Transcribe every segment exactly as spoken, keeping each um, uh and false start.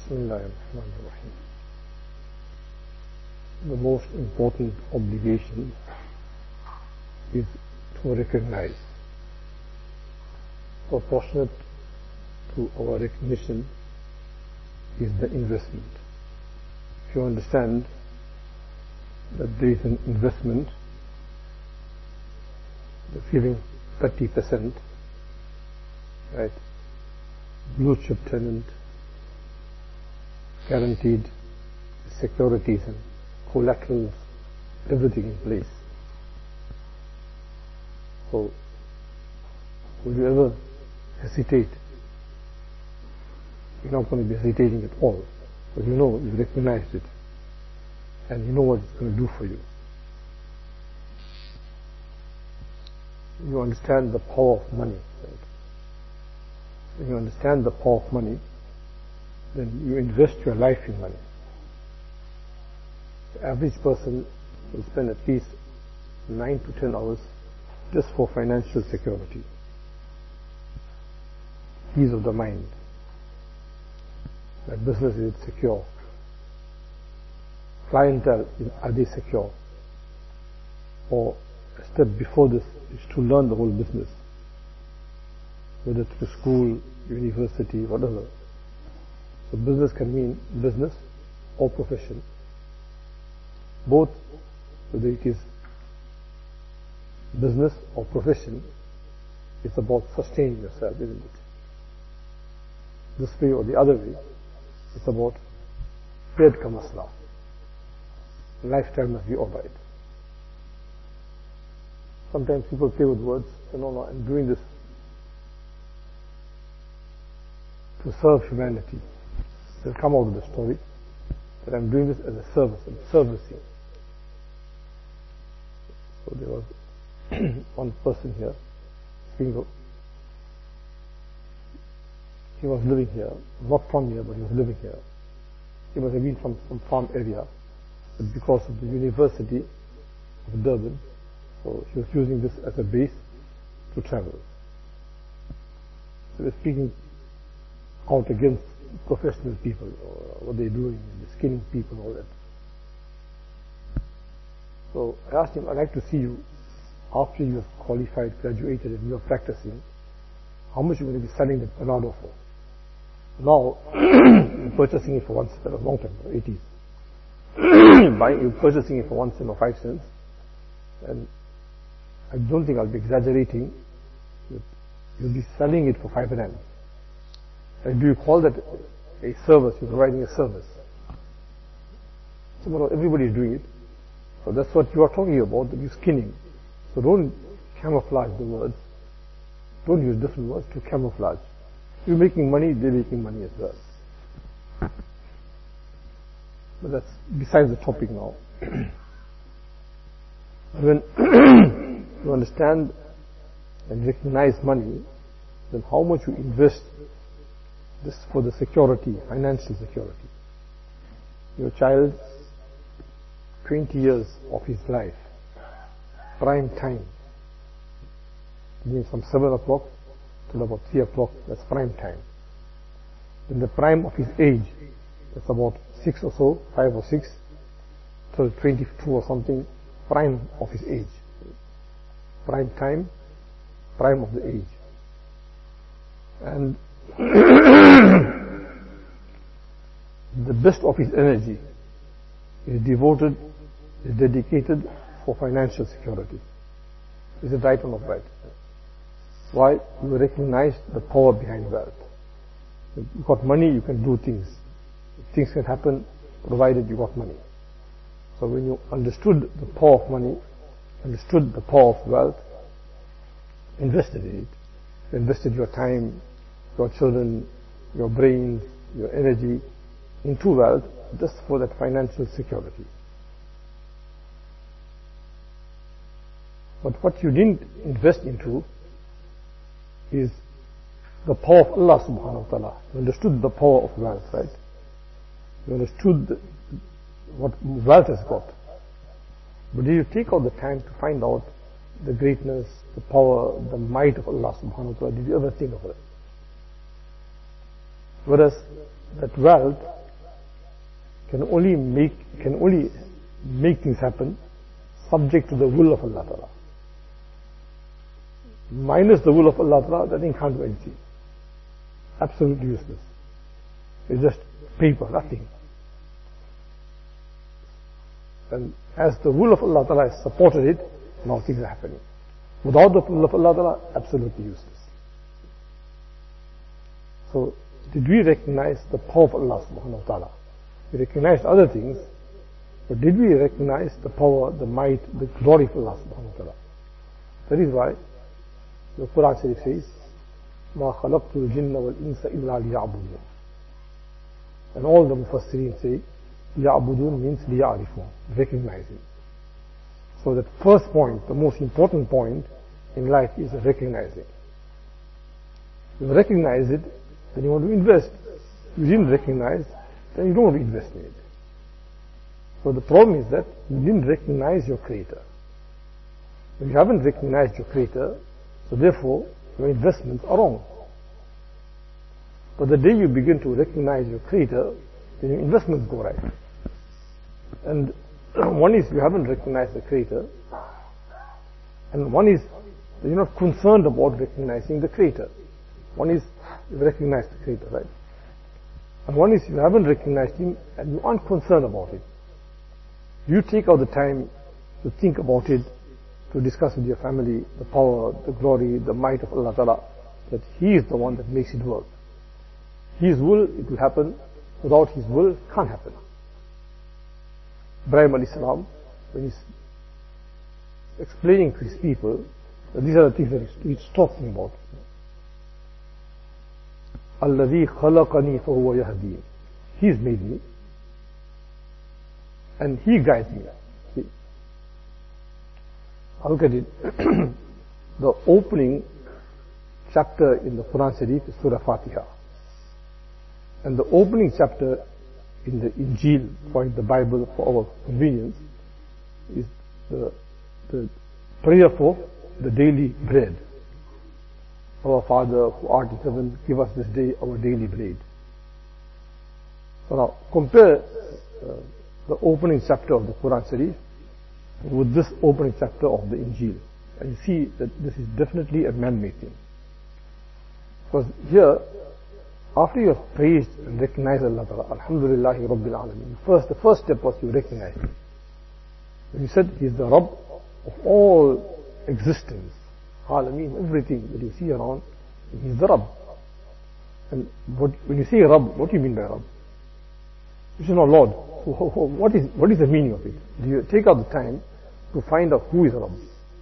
Bismillahirrahmanirrahim. The most important obligation is to recognize. Proportionate to our recognition is the investment. If you understand that there is an investment, the giving thirty percent, right, blue chip tenant, guaranteed securities and collaterals, everything in place. So, would you ever hesitate? You're not going to be hesitating at all, but you know, you recognize it, and you know what it's going to do for you. You understand the power of money, right? When you understand the power of money, then you invest your life in money. The average person will spend at least nine to ten hours just for financial security, peace of the mind, that business is secure, clientele, are they secure, or a step before this is to learn the whole business, whether it's to school, university, whatever. So business can mean business or profession. Both, whether it is business or profession, it's about sustaining yourself, isn't it? This way or the other way, it's about paid kamasla. Lifestyle must be alright. Sometimes people play with words, say, no, no, I'm doing this to serve humanity. They'll come out of the story that I'm doing this as a service, I'm servicing. So there was one person here, single. He was living here, not from here, but he was living here. He must have been from some farm area, but because of the University of Durban, so he was using this as a base to travel. So we're speaking out against professional people, or what they're doing, the skinning people, all that. So I asked him, I'd like to see you after you have qualified, graduated, and you're practicing, how much you're going to be selling the Panado for. Now, you're purchasing it for one cent, a long time, eighties. Buying, you're purchasing it for one cent or five cents, and I don't think I'll be exaggerating, you'll be selling it for five rand. And do you call that a service? You're providing a service. So, well, everybody is doing it. So that's what you are talking about, that you're skinning. So don't camouflage the words. Don't use different words to camouflage. You're making money, they're making money as well. But that's besides the topic now. When you understand and recognize money, then how much you invest this for the security, financial security. Your child, twenty years of his life, prime time, means from seven o'clock till about three o'clock, that's prime time. In the prime of his age, that's about six or so, five or six, till twenty-two or something, prime of his age. Prime time, prime of the age. And the best of his energy is devoted, is dedicated for financial security. Is it right or not right? Why? You recognize the power behind wealth. You've got money, you can do things. Things can happen provided you got money. So when you understood the power of money, understood the power of wealth, invested in it, you invested your time, your children, your brains, your energy into wealth just for that financial security. But what you didn't invest into is the power of Allah subhanahu wa ta'ala. You understood the power of wealth, right? You understood the, what wealth has got. But did you take out the time to find out the greatness, the power, the might of Allah subhanahu wa ta'ala? Did you ever think of it? Whereas that wealth can only make, can only make things happen subject to the will of Allah Ta'ala. Minus the will of Allah Ta'ala, that thing can't do anything. Absolutely useless. It's just paper, nothing. And as the will of Allah Ta'ala has supported it, now things are happening. Without the will of Allah Ta'ala, absolutely useless. So, did we recognize the power of Allah Subhanahu wa Ta'ala? We recognized other things, but did we recognize the power, the might, the glory of Allah Subhanahu wa Ta'ala? That is why the Quran Sharif says, مَا خَلَقْتُ الْجِنَّ وَالْإِنسَ إِلَّا لِيَعْبُدُونَ. And all the Mufassirin say, لِيَعْبُدُونَ means لِيَعْرِفُونَ, recognizing. So that first point, the most important point in life is recognizing. You recognize it, then you want to invest. You didn't recognize, then you don't want to invest in it. So the problem is that you didn't recognize your Creator. If you haven't recognized your Creator, so therefore your investments are wrong. But the day you begin to recognize your Creator, then your investments go right. And one is you haven't recognized the Creator, and one is you're not concerned about recognizing the Creator. One is you recognize the Creator, right? And one is you haven't recognized Him and you aren't concerned about it. You take out the time to think about it, to discuss with your family the power, the glory, the might of Allah Ta'ala, that He is the one that makes it work. His will, it will happen. Without His will, it can't happen. Ibrahim alayhi salam, when he's explaining to his people, that these are the things that he's talking about. الَّذِي خَلَقَنِي فَهُوَ يَهْدِينِ. He's made me, and He guides me. See? Look at it. The opening chapter in the Quran Sharif is Surah Fatiha. And the opening chapter in the Injil, for the Bible, for our convenience, is the, the prayer for the daily bread. Our Father who art in heaven, give us this day our daily bread. So now compare uh, the opening chapter of the Quran Sharif with this opening chapter of the Injil, and you see that this is definitely a man-made thing. Because here, after you have praised and recognized Allah Ta'ala, Alhamdulillahi Rabbil Alameen, first, the first step was you recognize Him. When you said He is the Rabb of all existence, Alameen, everything that you see around, He is the Rabb. And what, when you say Rabb, what do you mean by Rabb? You say, no, Lord. What is, what is the meaning of it? Do you take out the time to find out who is Rabb?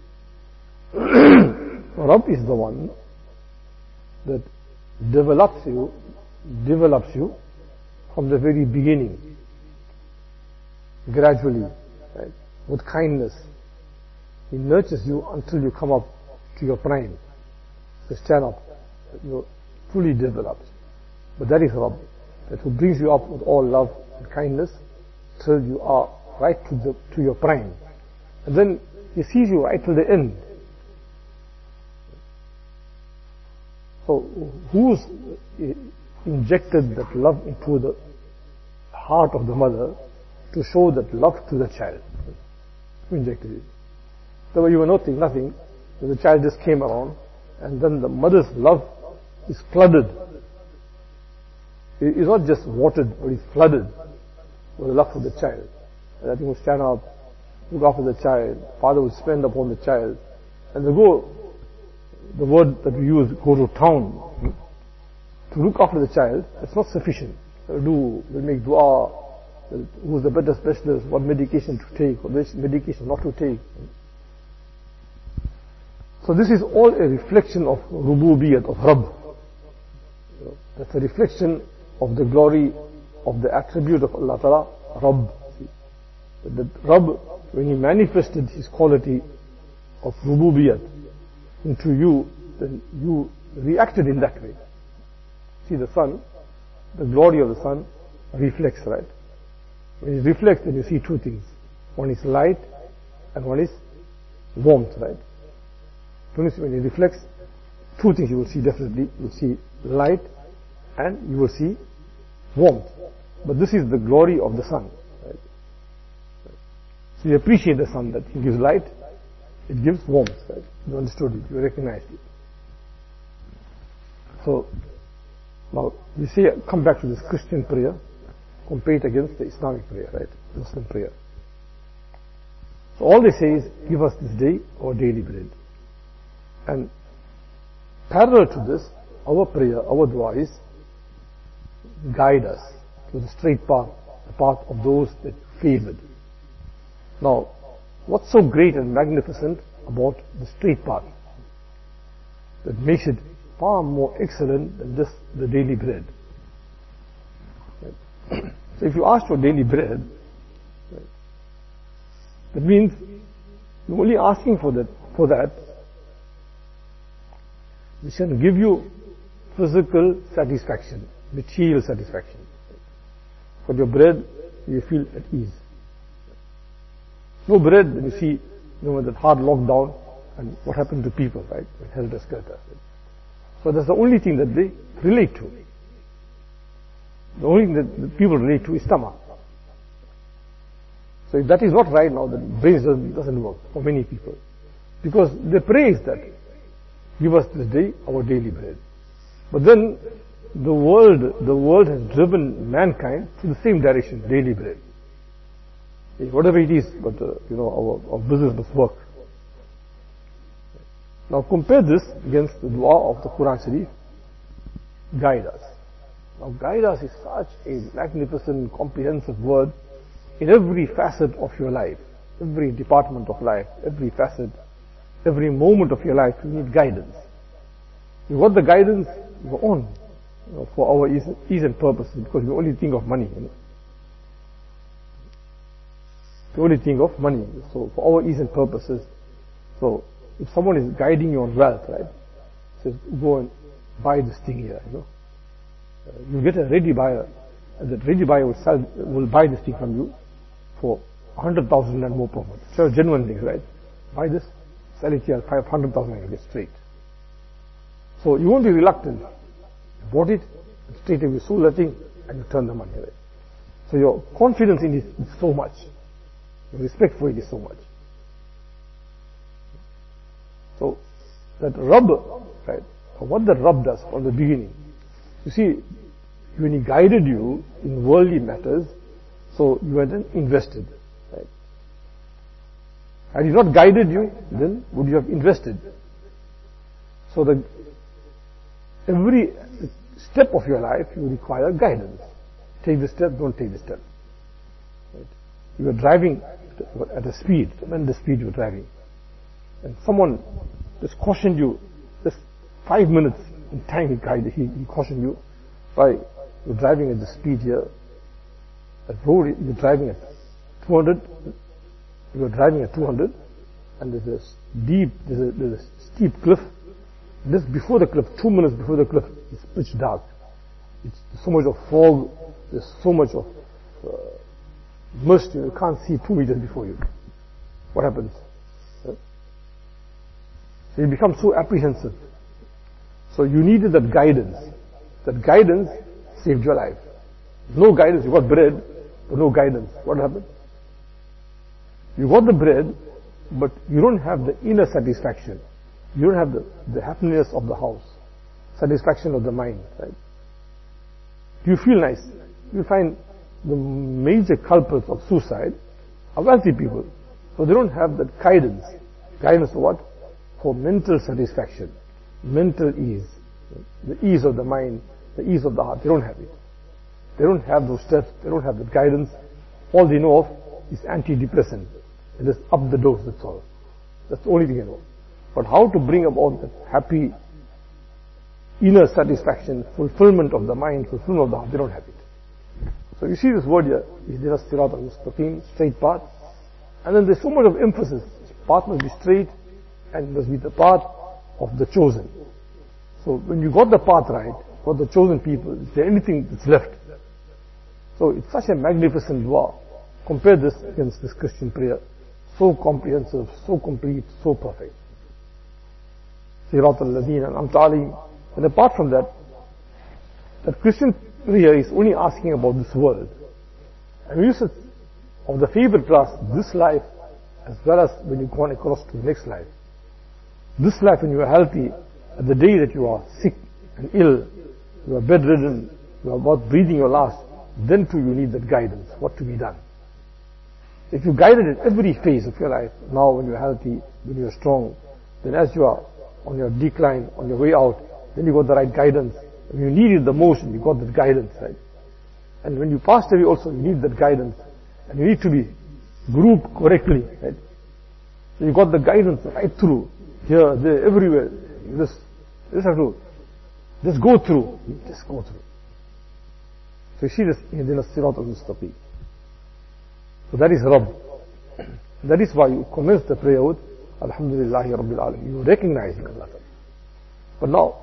Rabb is the one that develops you, develops you from the very beginning, gradually, right, with kindness. He nurtures you until you come up to your prime, to stand up, you're fully developed. But that is Rabb, that who brings you up with all love and kindness till you are right to the to your prime, and then He sees you right till the end. So who's injected that love into the heart of the mother to show that love to the child? Who injected it? So you were nothing, nothing, the child just came around, and then the mother's love is flooded. It is not just watered, but it's flooded with the love for the child. And I think would stand up, look after the child, father would spend upon the child, and they go, the word that we use, go to town to look after the child. It's not sufficient. They'll do, they'll make dua, who's the better specialist, what medication to take, or which medication not to take. So this is all a reflection of Rububiyyat, of Rabb. That's a reflection of the glory of the attribute of Allah Ta'ala, Rabb. The Rabb, when He manifested His quality of Rububiyyat into you, then you reacted in that way. See the sun, the glory of the sun reflects, right? When it reflects, then you see two things. One is light and one is warmth, right? When it reflects, two things you will see definitely. You will see light and you will see warmth. but this is the glory of the sun. Right? So you appreciate the sun, that it gives light, it gives warmth. Right? You understood it, you recognized it. So now you see, come back to this Christian prayer, compare it against the Islamic prayer, right? Muslim prayer. So all they say is, give us this day our daily bread. And parallel to this, our prayer, our dua is, guide us to the straight path, the path of those that you favored. Now, what's so great and magnificent about the straight path that makes it far more excellent than just the daily bread? Right? So if you ask for daily bread, right, that means you're only asking for that, for that which can give you physical satisfaction, material satisfaction. For your bread, you feel at ease. No bread, then you see, you know, that hard lockdown, and what happened to people, right? Helter skelter. So that's the only thing that they relate to. The only thing that the people relate to is stomach. So if that is not right now, the brain doesn't, doesn't work for many people. Because they praise that, give us this day our daily bread. But then the world, the world has driven mankind to the same direction, daily bread. Whatever it is, but uh, you know, our, our business must work. Now compare this against the dua of the Quran Sharif, guide us. Now guide us is such a magnificent, comprehensive word in every facet of your life, every department of life, every facet, every moment of your life. You need guidance. You got the guidance, you go on, you know, for our ease, ease and purpose, because you only think of money. You know. You only think of money. So for our ease and purposes, so if someone is guiding you on wealth, right, says go and buy this thing here, you know, uh, you get a ready buyer, and that ready buyer will sell, will buy this thing from you for a hundred thousand and more profit. So genuine things, right? Buy this, sell it here, five hundred thousand, and you get straight. So you won't be reluctant. You bought it, and straight away you sold that thing, and you turn the money away. So your confidence in it is so much. Your respect for it is so much. So that Rabb, right, what the Rabb does from the beginning, you see, when he guided you in worldly matters, so you were then invested, right? Had he not guided you, then would you have invested? So the every step of your life you require guidance. Take this step, don't take this step. Right? You are driving at a speed, tremendous speed you are driving, and someone just cautioned you, just five minutes in time he guided, he, he cautioned you, by you're driving at the speed here, at road you're driving at two hundred, you're driving at two hundred, and there's a deep, there's a, there's a steep cliff. Just before the cliff, two minutes before the cliff, it's pitch dark. It's so much of fog, there's so much of uh, mist, you can't see two meters before you. What happens? Yeah? So you become so apprehensive. So you needed that guidance. That guidance saved your life. No guidance, you got bread, but no guidance. What happened? You got the bread, but you don't have the inner satisfaction. You don't have the, the happiness of the house, satisfaction of the mind, right? You feel nice. You find the major culprits of suicide are wealthy people. So they don't have that guidance. Guidance for what? For mental satisfaction, mental ease, the ease of the mind, the ease of the heart. They don't have it. They don't have those steps. They don't have that guidance. All they know of is antidepressant. They just up the dose, that's all. That's the only thing they know. But how to bring about that happy inner satisfaction, fulfillment of the mind, fulfillment of the heart, they don't have it. So you see this word here, Ihdinas Siratal Mustaqim, straight path. And then there's so much of emphasis. Path must be straight and must be the path of the chosen. So when you got the path right, for the chosen people, is there anything that's left? So it's such a magnificent dua. Compare this against this Christian prayer. So comprehensive, so complete, so perfect. Siratal Ladina An'amta Alayhim. And apart from that, that Christian here is only asking about this world. And we used to, of the favorite class, this life, as well as when you go on across to the next life. This life when you are healthy, at the day that you are sick and ill, you are bedridden, you are about breathing your last, then too you need that guidance, what to be done. If you guided at every phase of your life, now when you are healthy, when you are strong, then as you are on your decline, on your way out, then you got the right guidance. When you need it the most, you got that guidance, right? And when you passed away also, you need that guidance. And you need to be grouped correctly, right? So you got the guidance right through, here, there, everywhere. You just, you just have to, just go through. You just go through. So you see this, in the Sirat al-Mustaqim. So that is Rabb. That is why you commence the prayer with Alhamdulillahi Rabbil Alameen. You recognize Allah. But now,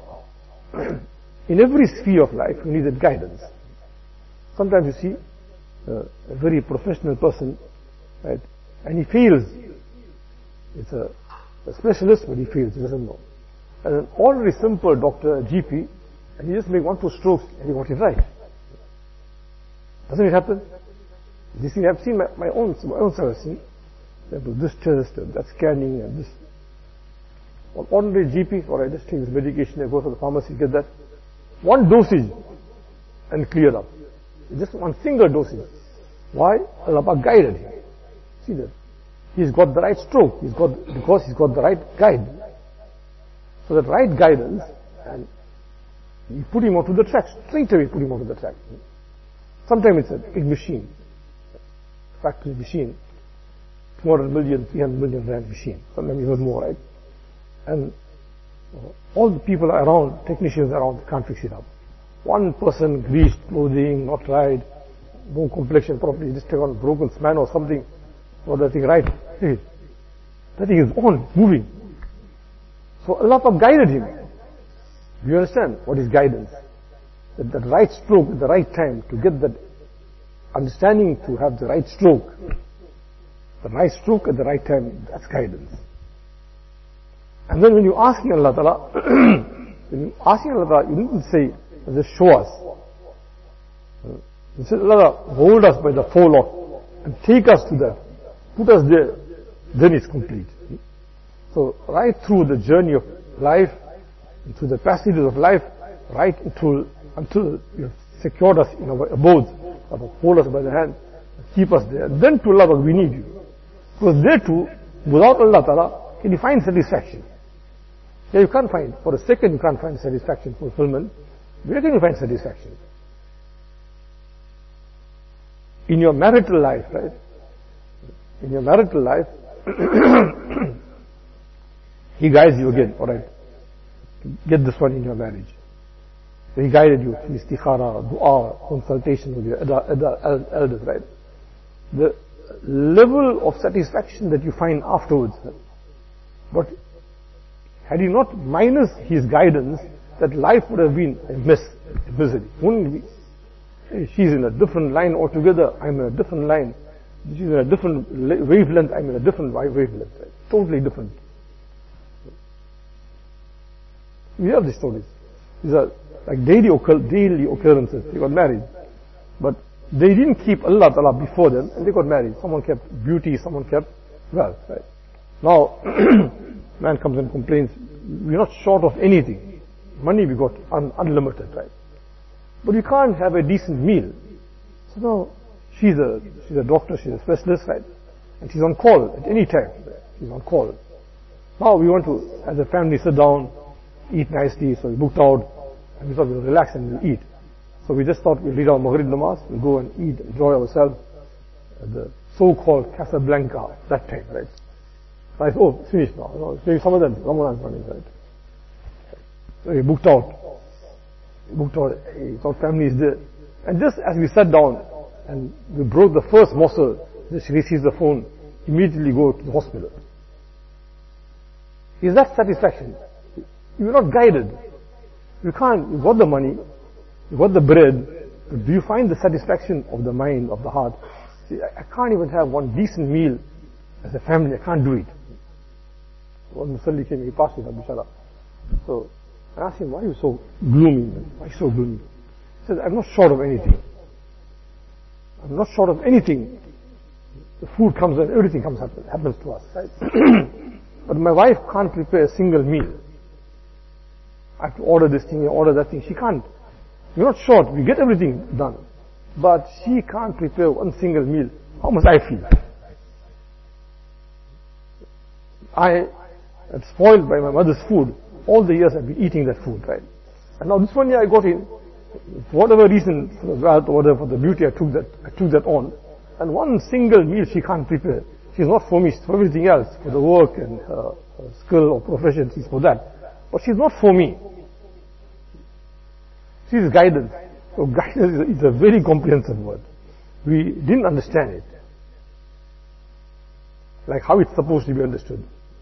in every sphere of life, you need that guidance. Sometimes you see uh, a very professional person, right, and he fails. It's a, a specialist, but he fails, he doesn't know. And an ordinary simple doctor, a G P, and he just make one, two strokes, and he got it right. Doesn't it happen? This thing I've seen my, my own, my own self, see, this test, and that scanning, and this. An ordinary G P, or I just take this medication, I go to the pharmacy, get that. One dosage, and clear up. Just one single dosage. Why? Allah guided him. See that? He's got the right stroke. He's got, because he's got the right guide. So that right guidance, and you put him onto the track, straight away put him onto the track. Sometimes it's a big machine, factory machine, two hundred million, three hundred million rand machine, sometimes even more, right? And all the people around, technicians around, can't fix it up. One person, greased clothing, not right, no complexion properly, just take on broken span or something, or that thing right. That thing is on, moving. So Allah guided him. Do you understand what is guidance? That the right stroke at the right time, to get that understanding, to have the right stroke. The right stroke at the right time, that's guidance. And then when you're asking Allah Ta'ala, when you're asking Allah Ta'ala, you didn't say, just show us. You said, Allah, hold us by the forelock and take us to that. Put us there. Then it's complete. So right through the journey of life, through the passages of life, right until, until you have secured us in our abodes, hold us by the hand, keep us there. Then to Allah, we need you. Because there too, without Allah Ta'ala, can you find satisfaction? Yeah, you can't find. For a second you can't find satisfaction, fulfillment. Where can you find satisfaction? In your marital life, right? In your marital life, He guides you again, alright? Get this one in your marriage. So He guided you through istikhara, dua, consultation with your elders, right? The level of satisfaction that you find afterwards. But had He not minus His guidance, that life would have been a mess, a misery. Wouldn't be. She's in a different line altogether, I'm in a different line. She's in a different wavelength, I'm in a different wavelength. Right? Totally different. We have these stories. These are like daily, occur daily occurrences. They got married. But they didn't keep Allah Ta'ala before them, and they got married. Someone kept beauty, someone kept wealth. Right? Now, man comes and complains, we're not short of anything. Money we got un unlimited, right? But you can't have a decent meal. So now, she's a, she's a doctor, she's a specialist, right? And she's on call at any time. Right? She's on call. Now we want to, as a family, sit down, eat nicely, so we booked out, and we thought we'll relax and we'll eat. So we just thought we'll read our Maghrib Namaz, we'll go and eat, enjoy ourselves at the so-called Casablanca, that time, right? So I said, oh, it's finished now. No, maybe some of them, Ramadan's running, right? So we booked out. We booked out, hey, our family is there. And just as we sat down and we broke the first morsel, just she receives the phone, immediately go to the hospital. Is that satisfaction? You are not guided. You can't, you got the money, you got the bread, but do you find the satisfaction of the mind, of the heart? See, I, I can't even have one decent meal as a family, I can't do it. One Musalli came, he passed with Abu Shala. So I asked him, why are you so gloomy? Why so gloomy? She says, I'm not short of anything. I'm not short of anything. The food comes and everything comes happen, happens to us, right? But my wife can't prepare a single meal. I have to order this thing, order that thing. She can't. We're not short. We get everything done. But she can't prepare one single meal. How must I feel? I am spoiled by my mother's food. All the years I've been eating that food, right? And now this one year I got in, for whatever reason, for the wealth or whatever, for the beauty, I took that, I took that on. And one single meal she can't prepare. She's not for me, she's for everything else, for the work and her, her skill or profession, she's for that. But she's not for me. She's guidance. So guidance is a, is a very comprehensive word. We didn't understand it. Like how it's supposed to be understood.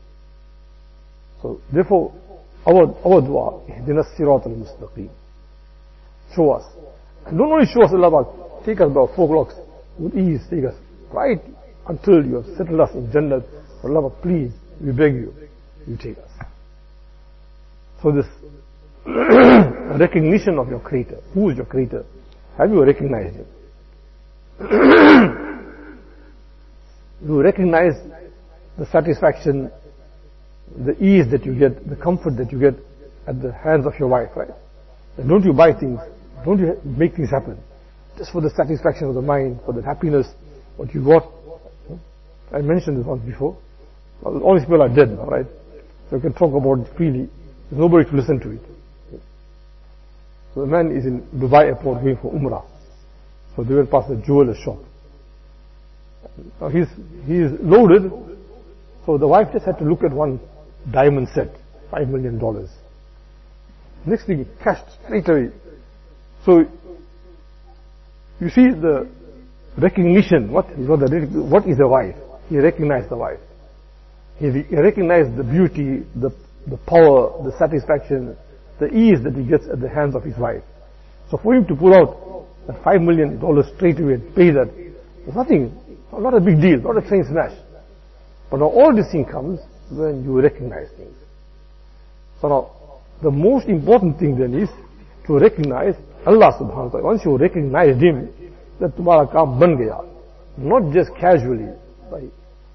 So therefore, our, our dua, Ihdina as-sirat al-mustaqim. Show us. And don't only show us Allah, take us about four blocks with ease, take us right until you have settled us in Jannah. Allah, please, we beg you, you take us. So this recognition of your Creator. Who is your Creator? Have you recognized Him? You recognize the satisfaction, the ease that you get, the comfort that you get at the hands of your wife, right? And don't you buy things, don't you make things happen just for the satisfaction of the mind, for the happiness, what you got. I mentioned this once before. All these people are dead now, right? So you can talk about it freely. There's nobody to listen to it. So the man is in Dubai airport going for Umrah. So they went past the jeweler shop. Now he's, he's loaded. So the wife just had to look at one diamond set, five million dollars. Next thing, cash straight away. So you see the recognition. What is what, the, what is a wife? He recognized the wife. He, he recognized the beauty, the the power, the satisfaction, the ease that he gets at the hands of his wife. So for him to pull out that five million dollars straight away and pay that, there's nothing, not a big deal, not a train smash. But now all this thing comes when you recognize things. So now, the most important thing then is to recognize Allah subhanahu wa ta'ala. Once you recognize Him, that tumhara kaam ban gaya. Not just casually. By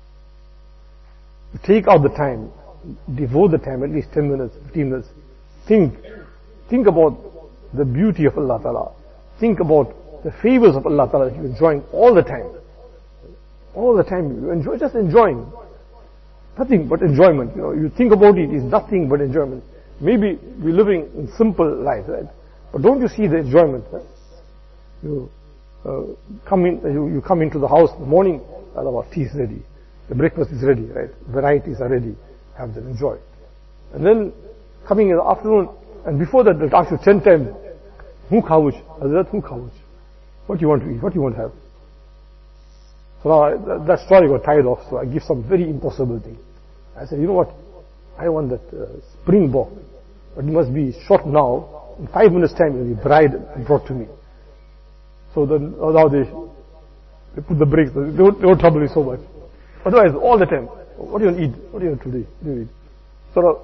take out the time, devote the time, at least ten minutes, fifteen minutes. Think, think about the beauty of Allah Ta'ala. Think about the favors of Allah Ta'ala that you're enjoying all the time. All the time you enjoy, just enjoying. Nothing but enjoyment. You know, you think about it, it's nothing but enjoyment. Maybe we're living in simple life, right? But don't you see the enjoyment? Right? You uh, come in, you, you come into the house in the morning, Allah, tea is ready. The breakfast is ready, right? Varieties are ready. Have them, enjoy. And then coming in the afternoon, and before that they'll ask you ten times, who khavuch? Hazrat, who khavuch? What do you want to eat? What do you want to have? So now I, that, that story got tired of, so I give some very impossible thing. I said, you know what? I want that uh, springbok, but it must be shot now. In five minutes time, it will be dried and brought to me. So then now they, they put the brakes. They don't, they don't trouble me so much. Otherwise, all the time, what do you want to eat? What do you want today? What do you eat? So now,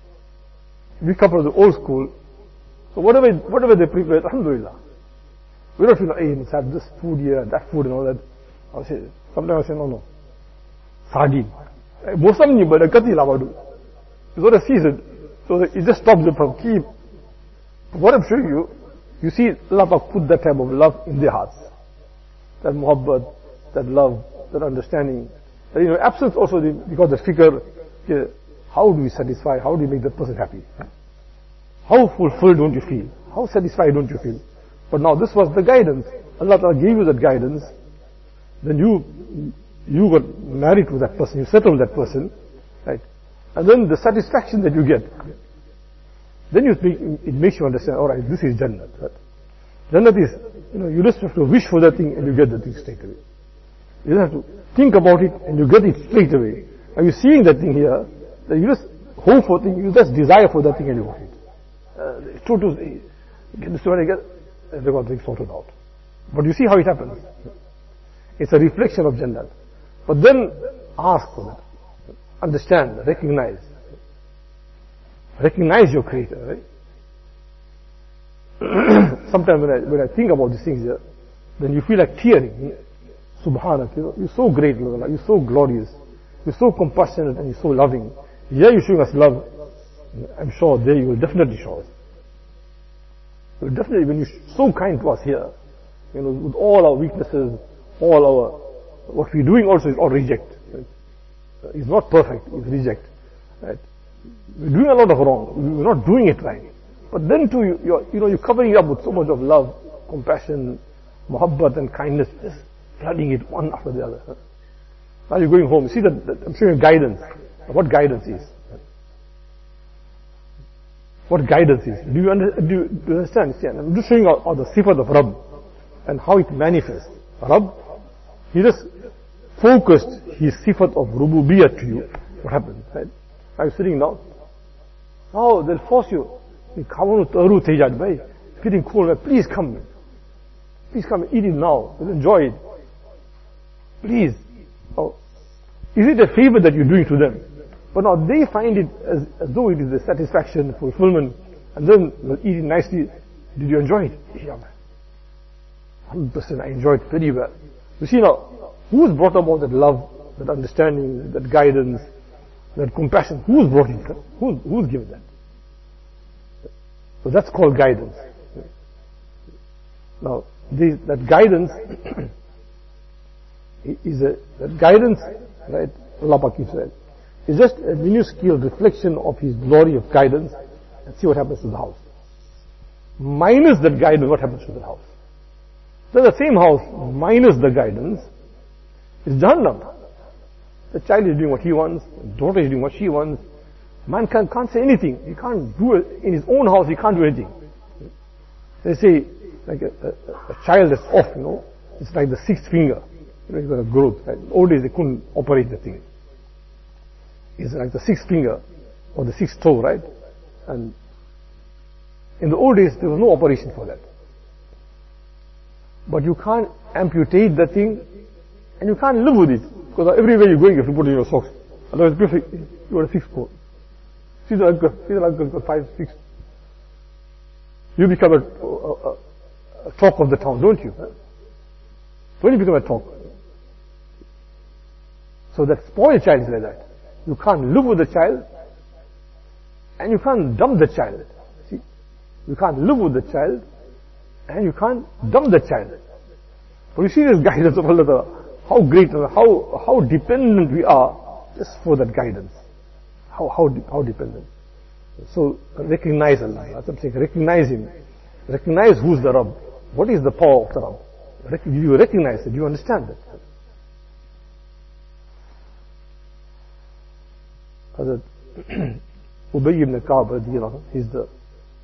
we come from the old school. So whatever whatever they prepare, alhamdulillah. We don't feel, hey, let's have this food here and that food and all that. I'll say, sometimes I say, no, no. Sardine. Mosam but a kati lavadu. It's not a season. So it just stops them from keep. What I'm showing you, you see Allah put that type of love in their hearts. That muhabbat, that love, that understanding. That, you know, absence also, because the figure, okay, how do we satisfy, how do we make that person happy? How fulfilled don't you feel? How satisfied don't you feel? But now this was the guidance. Allah Ta'ala gave you that guidance. Then you, you got married to that person, you settled that person, right? And then the satisfaction that you get, then you speak, it makes you understand, alright, this is Jannah. Right? Jannah is, you know, you just have to wish for that thing and you get that thing straight away. You don't have to think about it and you get it straight away. Are you seeing that thing here? That you just hope for thing, you just desire for that thing and you want it. Uh, it's true to get this one, get, and they got things sorted out. But you see how it happens. It's a reflection of Jannah. But then ask for that. Understand, recognize. Recognize your Creator, right? sometimes when I, when I think about these things here, then you feel like tearing. Subhanak, you know, you're so great, Allah, you're so glorious, you're so compassionate and you're so loving. Here you're showing us love. I'm sure there you will definitely show us. You will definitely, when you're so kind to us here, you know, with all our weaknesses, all our, what we're doing also is all reject. Right? It's not perfect, it's reject. Right? We're doing a lot of wrong, we're not doing it right. But then too, you, you're, you know, you're covering it up with so much of love, compassion, muhabbat and kindness, just flooding it one after the other. Now you're going home, you see that, that I'm showing you guidance. What guidance is? What guidance is? Do you, under, do you, do you understand? See, I'm just showing you all, all the sifat of Rabb and how it manifests. Rabb, he just focused his sifat of rububiyyah to you. What happened? Right? Are you sitting now? Oh, they'll force you. It's getting cold. Please come. Please come and eat it now. You'll enjoy it. Please. Oh, is it a favor that you're doing to them? But now they find it as, as though it is a satisfaction, fulfillment, and then they'll eat it nicely. Did you enjoy it? Yeah, man. one hundred percent I enjoyed it very well. You see now, who's brought about that love, that understanding, that guidance, that compassion? Who's brought it? Who's, who's given that? So that's called guidance. Now, this, that guidance is a, that guidance, right, Allah Pak said, is just a minuscule reflection of His glory of guidance, and see what happens to the house. Minus that guidance, what happens to the house? So the same house, minus the guidance, is Jahannam. The child is doing what he wants, the daughter is doing what she wants. Man can't, can't say anything. He can't do it. In his own house, he can't do anything. They say, like a, a, a child that's off, you know, it's like the sixth finger. You know, he's got a growth. Right? In old days, they couldn't operate the thing. It's like the sixth finger, or the sixth toe, right? And in the old days, there was no operation for that. But you can't amputate the thing, and you can't live with it. Because everywhere you're going, you have to put in your socks. Otherwise, perfect. You got a six foot. See the uncle, see the uncle got five, six. You become a, a, a talk of the town, don't you? When you become a talk. So that spoiled child is like that. You can't live with the child, and you can't dump the child. See? You can't live with the child, and you can't dump the child. But you see this guidance of Allah, how great, how, how dependent we are just for that guidance. How, how, how dependent. So recognize Allah. That's what I'm saying. Recognize Him. Recognize who's the Rabb. What is the power of the Rabb? Do you recognize it? Do you understand it? Hazrat Ubay ibn Ka'b radiyallahu anhu, he's the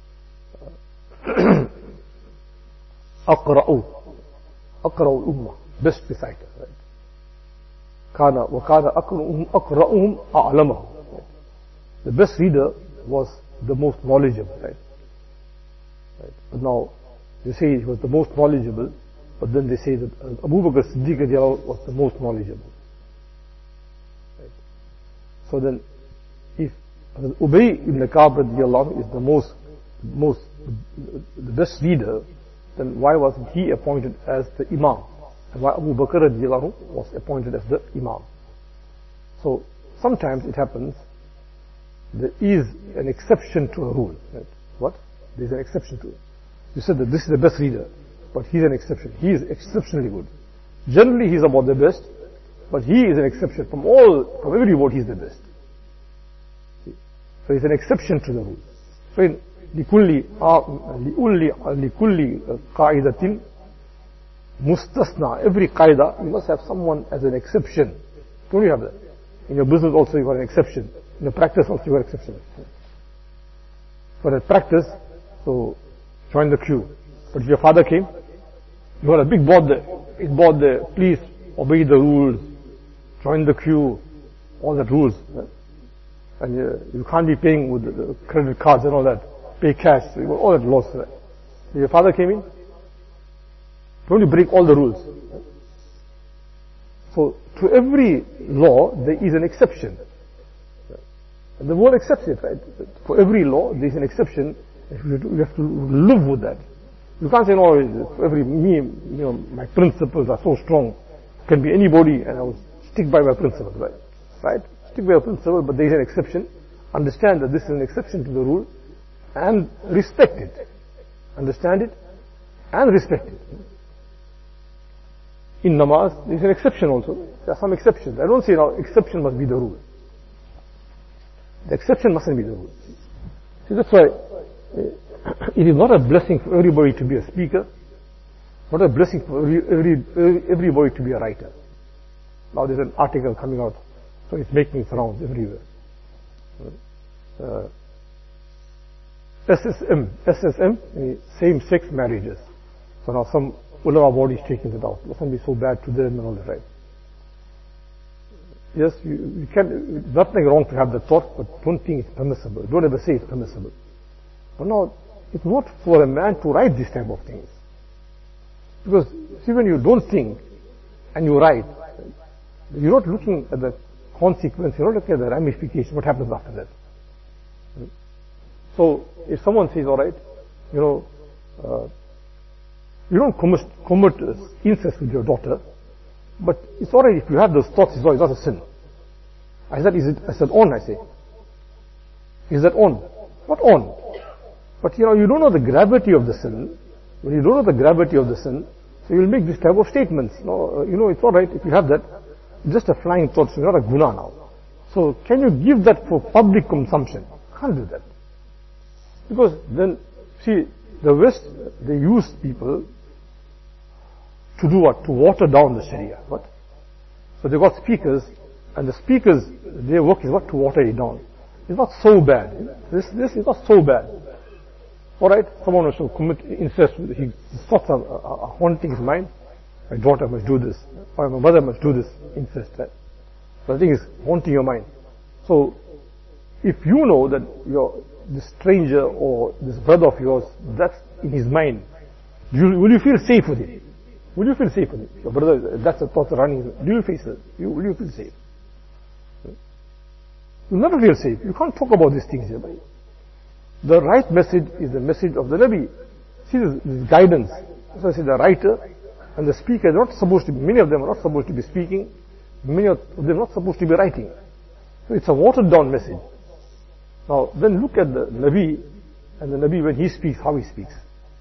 uh, Aqra'u Aqra'u ummah, best reciter, right? Kana wa kana aqra'uhum aqra'uhum a'lamahum. The best reader was the most knowledgeable, right? Right? But now they say he was the most knowledgeable, but then they say that Abu Bakr Siddiq radiyallahu was the most knowledgeable. Right? So then, if Ubay ibn Ka'b radiyallahu is the most, most, the best leader, then why wasn't he appointed as the Imam? And why Abu Bakr radiyallahu was appointed as the Imam? So sometimes it happens, there is an exception to a rule. Right? What? There is an exception to it. You said that this is the best reader, but he's an exception. He is exceptionally good. Generally he's about the best, but he is an exception. From all, from every word he's the best. So it's an exception to the rule. So in لكل لكل قاعدة مستثنى, every qaida you must have someone as an exception. Don't you have that? In your business also you got an exception. In your practice also you got an exception. But at practice, so join the queue. But if your father came, you had a big board there. Big board there. Please obey the rules. Join the queue. All that rules. And you, you can't be paying with the credit cards and all that. Pay cash. So you got all that laws. Right? If your father came in, don't you break all the rules? So to every law there is an exception. And the word accepts it, right? For every law there is an exception. You have to live with that. You can't say, no, every, me, you know, my principles are so strong. Can be anybody, and I will stick by my principles, right? Right? Stick by your principle, but there is an exception. Understand that this is an exception to the rule, and respect it. Understand it, and respect it. In namaz, there is an exception also. There are some exceptions. I don't say now, exception must be the rule. The exception mustn't be the rule. See, that's why it is not a blessing for everybody to be a speaker, not a blessing for every, every, everybody to be a writer. Now there's an article coming out, so it's making its rounds everywhere. Uh, S S M, S S M, same-sex marriages. So now some ulama body is taking it out. It mustn't be so bad to them and all that, right? Yes, you, you can, it's nothing wrong to have the thought, but don't think it's permissible. Don't ever say it's permissible. But now, it's not for a man to write this type of things. Because, see, when you don't think, and you write, you're not looking at the consequence, you're not looking at the ramification, what happens after that. So, if someone says, alright, you know, uh, you don't commit, commit incest with your daughter, but it's alright if you have those thoughts, it's, all, it's not a sin. I said, is it, I said on, I say. Is that on? Not on. But you know, you don't know the gravity of the sin. When you don't know the gravity of the sin, so you'll make this type of statements. No, uh, you know, it's alright if you have that. Just a flying thought, so you're not a guna now. So can you give that for public consumption? Can't do that. Because then, see, the West, they use people to do what? To water down the Sharia. What? So they got speakers, and the speakers, their work is what? To water it down. It's not so bad. This, this is not so bad. Alright, someone wants to commit incest, his thoughts are, are, are haunting his mind. My daughter must do this, or my mother must do this incest. Right? So the thing is haunting your mind. So, if you know that your this stranger or this brother of yours, that's in his mind, you, will you feel safe with it? Will you feel safe with it? Your brother, that's the thought running. Do you face it? You, will you feel safe? You'll never feel safe. You can't talk about these things here. Buddy. The right message is the message of the Nabi. See this, this guidance. So I say the writer and the speaker are not supposed to be, many of them are not supposed to be speaking, many of them are not supposed to be writing. So it's a watered down message. Now then look at the Nabi, and the Nabi when he speaks, how he speaks.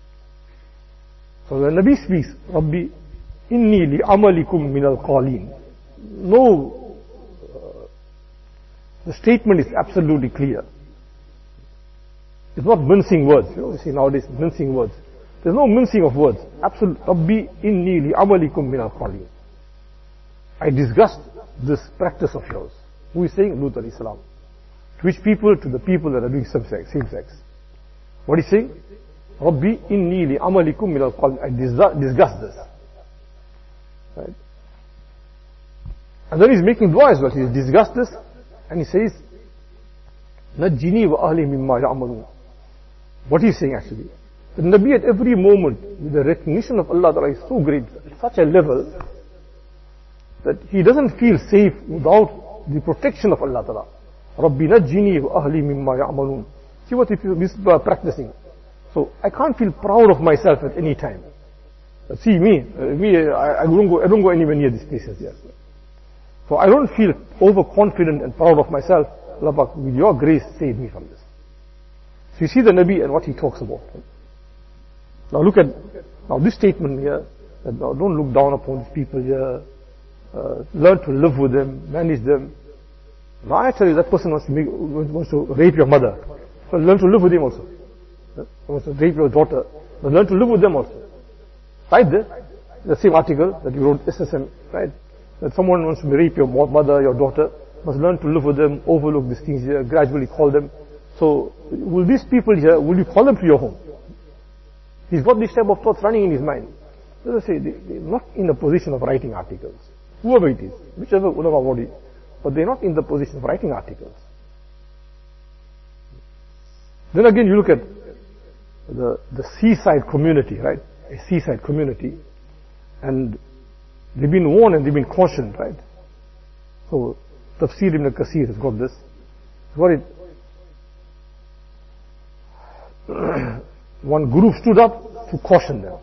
So the Nabi speaks, Rabbi, inni li amalikum min al-qaleen. No, uh, the statement is absolutely clear. It's not mincing words. You know, you see nowadays mincing words. There's no mincing of words. Absolute. Rabbi inni li amalikum min al-qaleen. I disgust this practice of yours. Who is saying? Lut alayhi salam. To which people? To the people that are doing same sex. Same sex. What is he saying? Rabbi inni li amalikum min al-qaleen. I disgust this. Right? And then he's making dua as well. He disgusts this, and he says, Najjini wa ahli mimma ya'malun. What he's saying actually, the Nabi at every moment, with the recognition of Allah Ta'ala is so great, at such a level, that he doesn't feel safe without the protection of Allah Ta'ala. Rabbi najjini wa ahli mimma ya'malun. See what if you is practicing. So I can't feel proud of myself at any time. See me, uh, me, I, I don't go, I don't go anywhere near these places here. So I don't feel overconfident and proud of myself. Allah, with your grace, save me from this. So you see the Nabi and what he talks about. Now look at, now this statement here, that now don't look down upon these people here, uh, learn to live with them, manage them. Now I tell you, that person wants to, make, wants to rape your mother, so learn to live with him also. Wants to rape your daughter, but learn to live with them also. Right there, the same article that you wrote, S S M, right? That someone wants to rape your mother, your daughter, must learn to live with them, overlook these things here, gradually call them. So, will these people here, will you call them to your home? He's got this type of thoughts running in his mind. Let us say, they, they're not in the position of writing articles. Whoever it is, whichever ulama body, but they're not in the position of writing articles. Then again, you look at the, the seaside community, right? A seaside community. And they've been warned and they've been cautioned, right? So, Tafsir ibn Kathir has got this. What it, one guru stood up to caution them.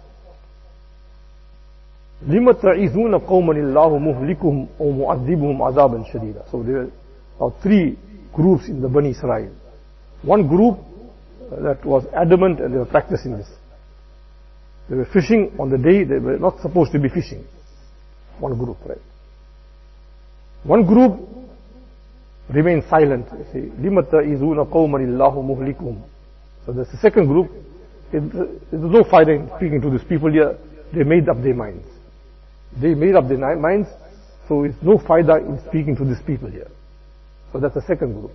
لِمَ تَعِذُونَ قَوْمًا اللَّهُ مُهْلِكُهُمْ أَوْ مُعَذِّبُهُمْ عَذَابًا شَدِيدًا. So there are three groups in the Bani Israel. One group that was adamant and they were practicing this. They were fishing on the day they were not supposed to be fishing. One group, right? One group remained silent. You see, لِمَ تَعِذُونَ قَوْمًا اللَّهُ مُهْلِكُهُمْ. So there's the second group. It, there's no fire in speaking to these people here. They made up their minds. They made up their minds, so it's no faida in speaking to these people here. So that's the second group.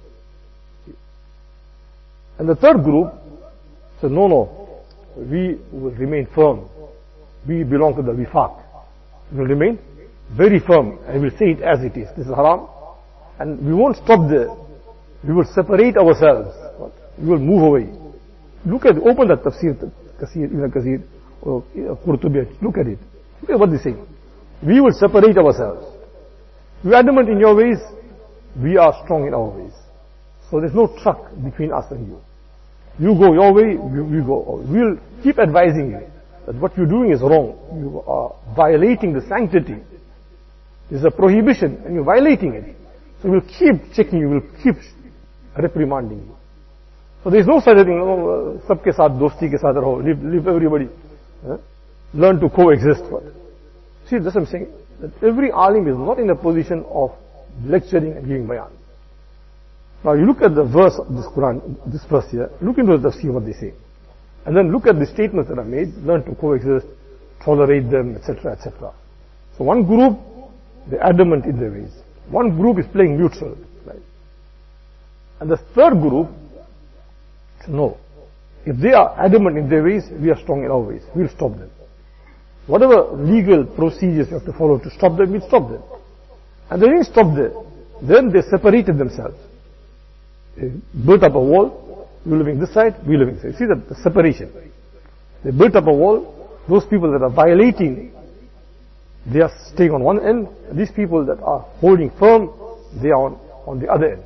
And the third group said, no, no, we will remain firm. We belong to the wifaq. We will remain very firm and we will say it as it is. This is haram. And we won't stop there. We will separate ourselves. We will move away. Look at, open that tafsir, Kasir, Ibn Kasir, or Qurtubi. Look at it. Look at what they say. We will separate ourselves. You are adamant in your ways, we are strong in our ways. So there's no truck between us and you. You go your way, we, we go. We'll keep advising you that what you're doing is wrong. You are violating the sanctity. There's a prohibition and you're violating it. So we'll keep checking you, we'll keep reprimanding you. So there's no such a thing, no, sabke saath, dosti ke saath raho, live, live everybody. Eh? Learn to coexist. What? See, that's what I'm saying. That every alim is not in a position of lecturing and giving bayan. Now you look at the verse of this Quran, this verse here, look into the see what they say. And then look at the statements that are made, learn to coexist, tolerate them, et cetera, et cetera. So one group, they're adamant in their ways. One group is playing neutral. Right? And the third group, no. If they are adamant in their ways, we are strong in our ways. We'll stop them. Whatever legal procedures you have to follow to stop them, we'll stop them. And they didn't stop there. Then they separated themselves. They built up a wall. You living this side, we living this side. See that the separation. They built up a wall. Those people that are violating, they are staying on one end. These people that are holding firm, they are on, on the other end.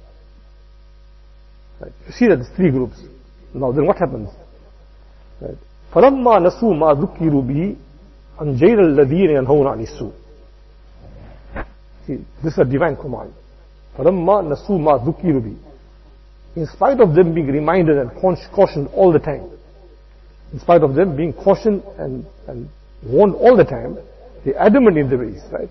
Right. You see that there's three groups. Now then what happens? Right. فَلَمَّا نَسُوا مَا ذُكِّرُوا بِهِ أَنْجَيْنَا الَّذِينَ يَنْهَوْنَ عَنِ السُّوءِ. See, this is a divine command. فَلَمَّا نَسُوا مَا ذُكِّرُوا بِهِ. In spite of them being reminded and cautioned all the time, in spite of them being cautioned and, and warned all the time, they adamant in their ways, right?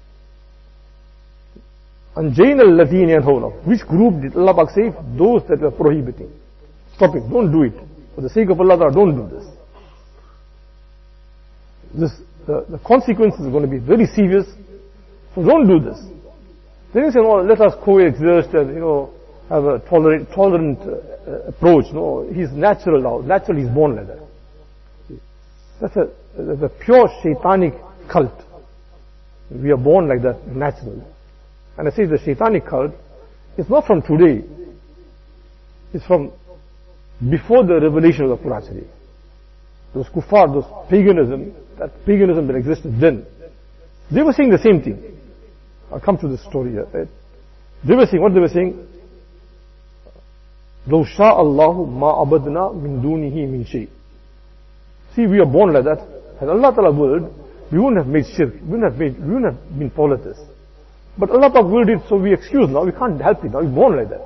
أَنْجَيْنَا الَّذِينَ يَنْهَوْنَ. Which group did Allah Pak say? Those that were prohibiting. Stop it, don't do it. For the sake of Allah, don't do this. This, the, the consequences are going to be very serious. So don't do this. Then you say, no, let us coexist and, you know, have a tolerant, tolerant uh, approach. No, he's natural now. Naturally, he's born like that. That's a, that's a pure shaitanic cult. We are born like that naturally. And I say the shaitanic cult, it's not from today. It's from before the revelation of the Quran Sharif. Those kuffar, those paganism, that paganism that existed then, they were saying the same thing. I'll come to this story here. Right? They were saying, what they were saying? لَوْ شَاءَ اللَّهُ مَا عَبَدْنَا مِن دُونِهِ مِن شَيْءٍ. See, we are born like that. Had Allah Ta'ala willed, we wouldn't have made shirk, we wouldn't have made, we wouldn't have been polytheists. But Allah Ta'ala willed it, so we excuse now, we can't help it now, we're born like that.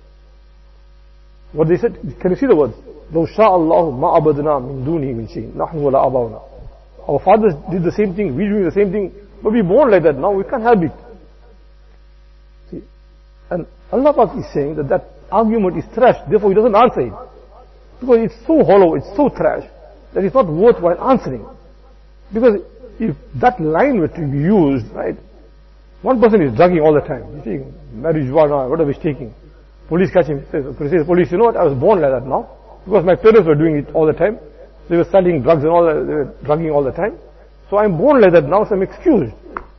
What they said, can you see the words? لَوْ شَاءَ اللَّهُ مَا عَبَدْنَا مِن دُونِهِ مِن شَيْءٍ نَحْنُ وَلَا آبَاؤُنَا. Our fathers did the same thing, we're doing the same thing, but we're born like that now, we can't help it. See? And Allah Ta'ala is saying that that argument is trash, therefore he doesn't answer it. Because it's so hollow, it's so trash, that it's not worthwhile answering. Because if that line were to be used, right, one person is drugging all the time. He's taking marijuana, whatever he's taking. Police catch him, says, says, police, you know what, I was born like that now. Because my parents were doing it all the time. They were selling drugs and all that, they were drugging all the time. So I'm born like that now, so I'm excused.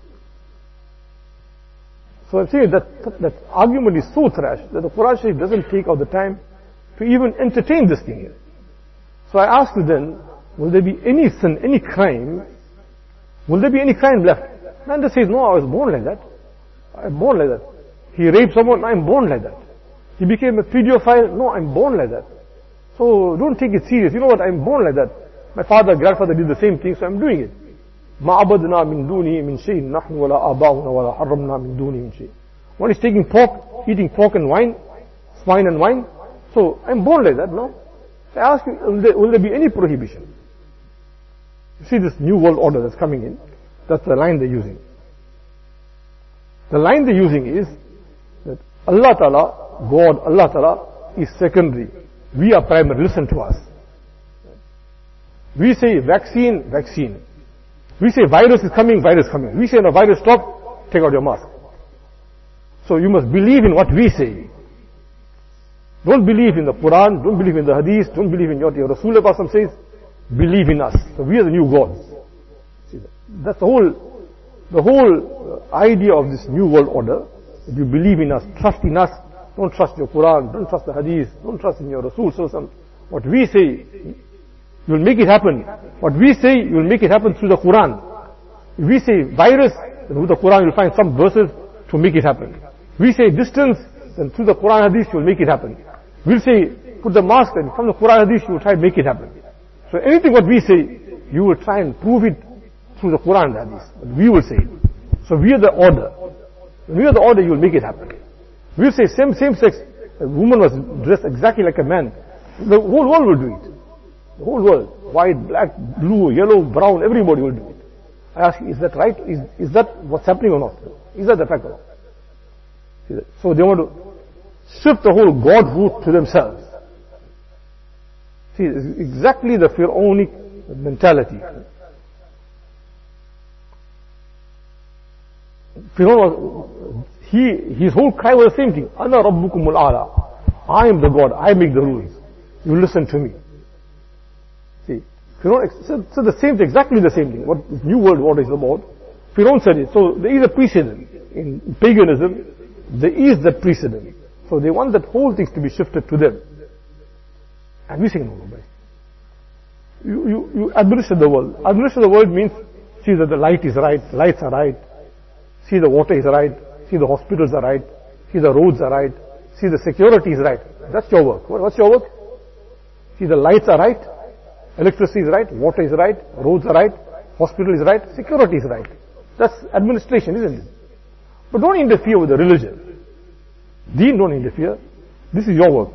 So I'm saying that that argument is so trash that the Quran Sharif doesn't take out the time to even entertain this thing here. So I ask you then, will there be any sin, any crime? Will there be any crime left? Man just says, no, I was born like that. I'm born like that. He raped someone, I'm born like that. He became a pedophile, no, I'm born like that. So don't take it serious. You know what, I'm born like that. My father, grandfather did the same thing, so I'm doing it. ما عبدنا من دونه من شيء نحن ولا آباؤنا ولا حرمنا من دونه من شيء. One is taking pork, eating pork and wine, swine and wine. So I'm born like that, no? So I ask you, will there, will there be any prohibition? You see this new world order that's coming in. That's the line they're using. The line they're using is that Allah Ta'ala, God, Allah Ta'ala is secondary. We are primary. Listen to us. We say vaccine, vaccine. We say virus is coming, virus coming. We say no, virus stop, take out your mask. So you must believe in what we say. Don't believe in the Quran, don't believe in the Hadith, don't believe in what your Rasulullah says. Believe in us. So we are the new gods. See that? That's the whole, the whole idea of this new world order. That you believe in us, trust in us. Don't trust your Quran, don't trust the Hadith, don't trust in your Rasul. What we say, you will make it happen. What we say, you will make it happen through the Quran. If we say virus, then through the Quran you will find some verses to make it happen. We say distance, then through the Quran Hadith you will make it happen. We'll say put the mask, and from the Quran Hadith you will try to make it happen. So anything what we say, you will try and prove it through the Quran Hadith. But we will say it. So we are the order. When we are the order, you will make it happen. We'll say same same sex. A woman was dressed exactly like a man. The whole world will do it. The whole world. White, black, blue, yellow, brown, everybody will do it. I ask you, is that right? Is, is that what's happening or not? Is that the fact or not? So they want to shift the whole godhood to themselves. See, it's exactly the Pharaonic mentality. Pharaoh was, he, his whole cry was the same thing. Ana rabbukumul a'la. I am the God. I make the rules. You listen to me. See, Pharaoh said, said the same thing, exactly the same thing. What this new world order is about. Pharaoh said it. So there is a precedent in paganism. There is that precedent. So they want that whole thing to be shifted to them. And we say, no, no, you, you, you administer the world. Administer the world means see that the light is right, lights are right, see the water is right, see the hospitals are right, see the roads are right, see the security is right. That's your work. What's your work? See the lights are right, electricity is right, water is right, roads are right, hospital is right, security is right. That's administration, isn't it? But don't interfere with the religion. Deen don't interfere. This is your work.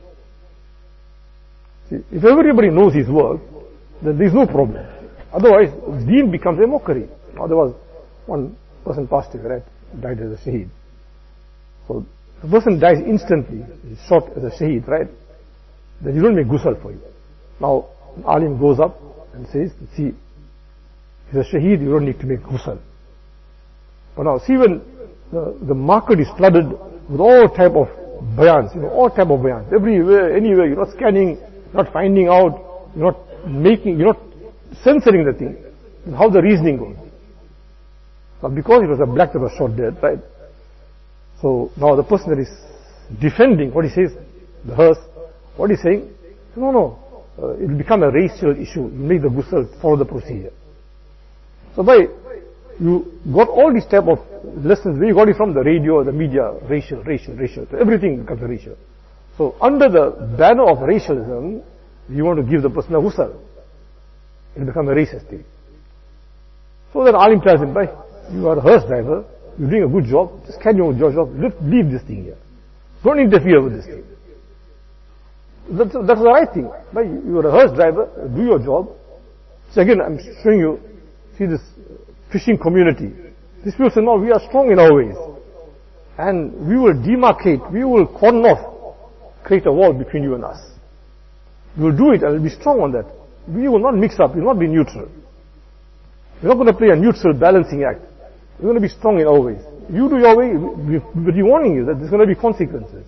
See, if everybody knows his work, then there is no problem. Otherwise, Deen becomes a mockery. Now there was one person passed away, right? Died as a shaheed. So the person dies instantly, he's shot as a shaheed, right? Then you don't make ghusl for him. Now alim goes up and says, see, he's a shaheed, you don't need to make ghusl. But now see, when the, the market is flooded with all type of bayans, you know, all type of bayans, everywhere, anywhere, you're not scanning, not finding out, you're not making, you're not censoring the thing. How the reasoning goes. Now because it was a black that was shot dead, right? So now the person that is defending what he says, the hearse, what he's saying, no, no, uh, it will become a racial issue. You make the ghusl, follow the procedure. So by you got all these type of lessons, where you got it from the radio, the media, racial, racial, racial. So everything becomes racial. So under the banner of racialism, you want to give the person a ghusl. It will become a racist thing. So then alim tells him, by you are a hearse driver, you're doing a good job, just carry on your job, leave this thing here. Don't interfere with this thing. That's, that's the right thing. By you are a hearse driver, do your job. So again, I'm showing you, see this fishing community. These people say, no, we are strong in our ways. And we will demarcate, we will cordon off, create a wall between you and us. We will do it and we'll be strong on that. We will not mix up, we will not be neutral. We're not going to play a neutral balancing act. We're going to be strong in our ways. You do your way, we'll be warning you that there's going to be consequences.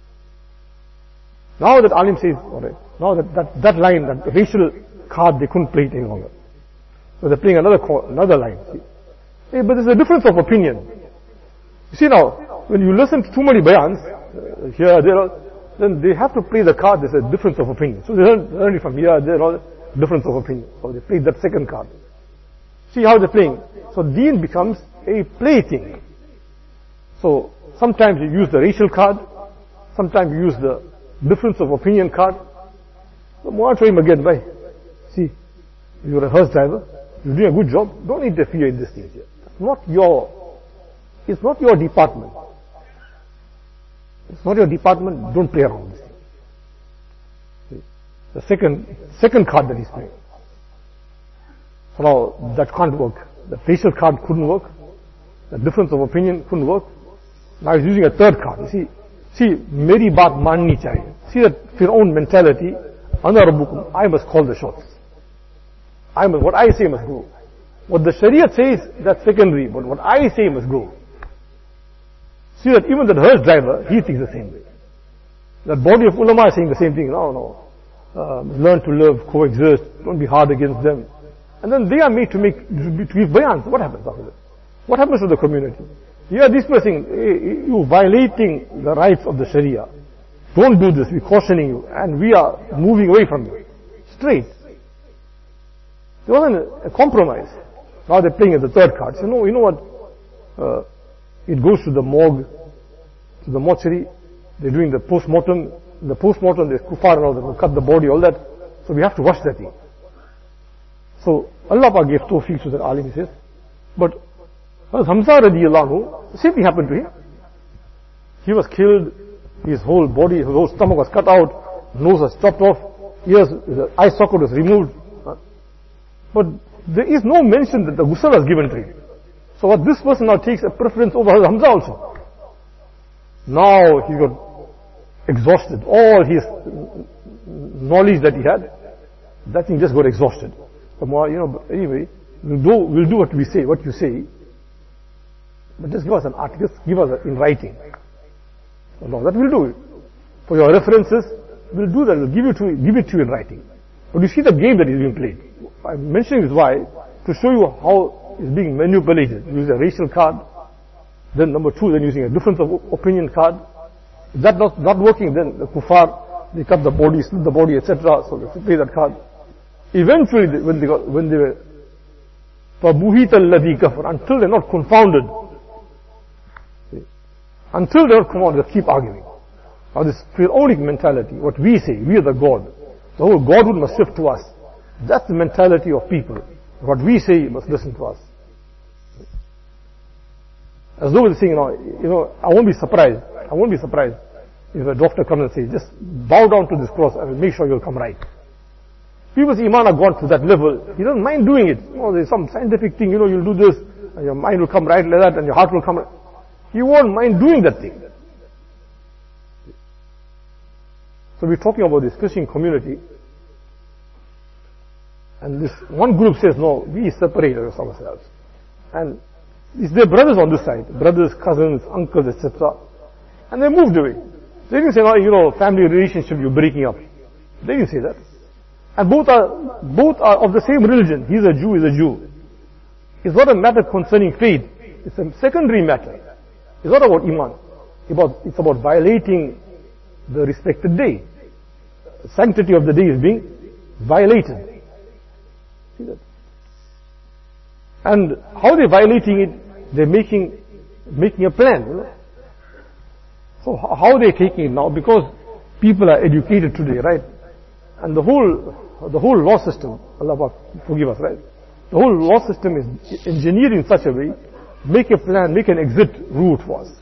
Now that alim says, alright, now that, that, that line, that racial card, they couldn't play it any longer. So they're playing another another line. See? Hey, but there's a difference of opinion. You see now, when you listen to too many bayans, uh, here, there, then they have to play the card, there's a difference of opinion. So they learn, learn it from here, there, all difference of opinion. So they play that second card. See how they're playing. So deen becomes a plaything. So sometimes you use the racial card, sometimes you use the difference of opinion card. So Mu'ad show him again, by see, You're a hearse driver. You're doing a good job. Don't interfere in these things here. It's not your, it's not your department. It's not your department. Don't play around with this thing. The second, second card that he's playing. So now that can't work. The facial card couldn't work. The difference of opinion couldn't work. Now he's using a third card. You see, see, meri baat manni chahiye. See that Fir'aun mentality. Ana rabbukum, I must call the shots. I must, what I say must go. What the Shariat says, that's secondary, but what I say must go. See that even that hearse driver, he thinks the same way. That body of ulama is saying the same thing. No, no. Uh, learn to live, coexist, don't be hard against them. And then they are made to make, to give bayans. What happens after that? What happens to the community? Here this person, you violating the rights of the Sharia. Don't do this, we're cautioning you, and we are moving away from you. Straight. There wasn't a, a compromise. Now they're playing at the third card. So, no, you know what? Uh, it goes to the morgue, to the mortuary. They're doing the post-mortem. In the post-mortem, there's kuffar and all that. We'll cut the body, all that. So we have to wash that thing. So Allah Pak gave tawfiq to the alim, he says. But Hamza radiallahu anhu, the same thing happened to him. He was killed. His whole body, his whole stomach was cut out. Nose was chopped off. Ears, the eye socket was removed. But there is no mention that the ghusl was given to him. So what this person now takes a preference over Hamza also. Now he got exhausted. All his knowledge that he had, that thing just got exhausted. But more, you know, but anyway, we'll do, we'll do what we say, what you say. But just give us an article, give us a, in writing. So no, that we'll do. For your references, we'll do that. We'll give it to give it to you in writing. But you see the game that is being played. I'm mentioning this why? To show you how it's being manipulated. Using a racial card. Then number two, then using a difference of opinion card. If that's not, not working, then the kuffar, they cut the body, split the body, et cetera. So they play that card. Eventually, they, when they got, when they were, فَبُهِيتَ الَّذِي كَفَرَ, until they're not confounded. See? Until they're not confounded, they keep arguing. Now this Fir'aunic mentality, what we say, we are the God. The whole Godhood must shift to us. That's the mentality of people. What we say, you must listen to us. As though they're saying, you know, you know, I won't be surprised. I won't be surprised if a doctor comes and says, just bow down to this cross and make sure you'll come right. People's iman have gone to that level. He doesn't mind doing it. You know, there's some scientific thing, you know, you'll do this, and your mind will come right like that, and your heart will come right. He won't mind doing that thing. So we're talking about this Christian community. And this one group says, no, we separate ourselves. And it's their brothers on this side, brothers, cousins, uncles, et cetera. And they moved away. They didn't say, no, you know, family relationship, you're breaking up. They didn't say that. And both are, both are of the same religion. He's a Jew, he's a Jew. It's not a matter concerning faith. It's a secondary matter. It's not about iman. It's about, it's about violating the respected day. The sanctity of the day is being violated. See that? And how they're violating it, they're making, making a plan, you know. So how they're taking it now, because people are educated today, right? And the whole, the whole law system, Allah forgive us, right? The whole law system is engineered in such a way, make a plan, make an exit route for us.